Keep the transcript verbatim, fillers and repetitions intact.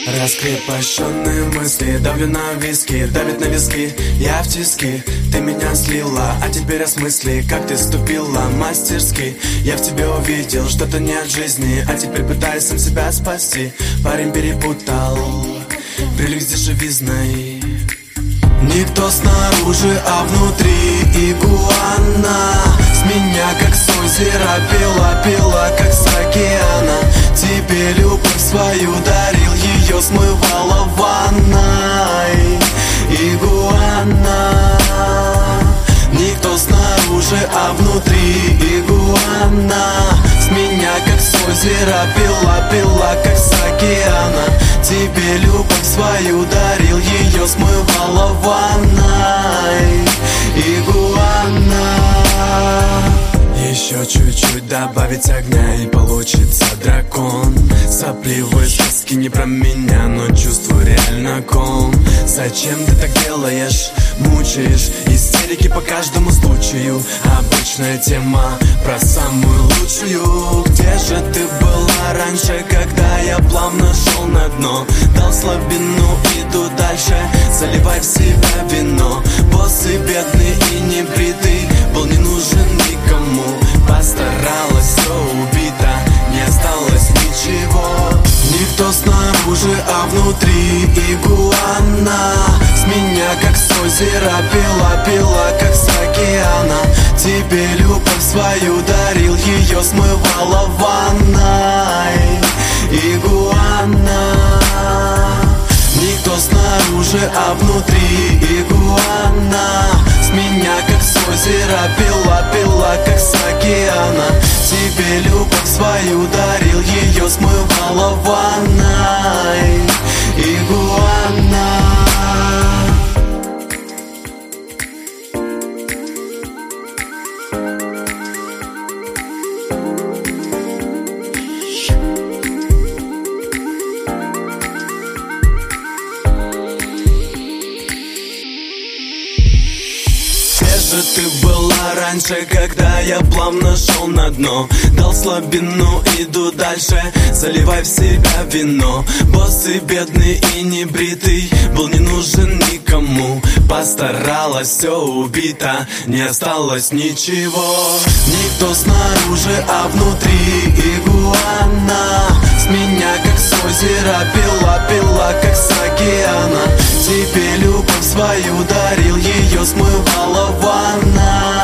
Раскрепощенные мысли, давлю на виски, давит на виски, я в тиски. Ты меня слила, а теперь осмысли, как ты ступила мастерски. Я в тебе увидел что-то не от жизни, а теперь пытаюсь сам себя спасти. Парень перепутал прилив с дешевизной. Никто снаружи, а внутри игуана. С меня как с озера пила, пила как с океана. Тебе любовь свою дарил, ее смывала ванной. Игуана. Никто снаружи, а внутри игуана. С меня как с озера пила, пила как с океана. Тебе любовь свою дарил, ее смывала ванной. Игуана. Еще чуть-чуть добавить огня и получится дракон. Сопливые сказки не про меня, но чувствую реально ком. Зачем ты так делаешь? Мучаешь истерики по каждому случаю. Обычная тема про самую лучшую. Где же ты была раньше, когда я плавно шел на дно? Дал слабину, иду дальше, заливай в себя вино. Боссы бедный и небритый, был не нужен никому. Постаралась, все убито, не осталось ничего. Никто снаружи, а внутри игуана. С меня как с озера пила, пила как с океана. Тебе любовь свою дарил, ее смывала ванной. Игуана. Никто снаружи, а внутри игуана. С меня как с озера пила, пила как с океана. Тебе любовь свою дарил, ее смывала ванной. Игуана. Ты была раньше, когда я плавно шел на дно. Дал слабину, иду дальше, заливай в себя вино. Боссы бедный и небритый, был не нужен никому. Постаралась, все убито, не осталось ничего. Никто снаружи, а внутри игуана. С меня как с озера пила, пила как с океана. Тебе любовь свою дарил, ее смывала ванна.